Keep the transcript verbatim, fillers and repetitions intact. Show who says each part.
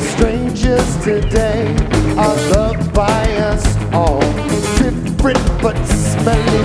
Speaker 1: strangers today are loved by us all. Different but smelling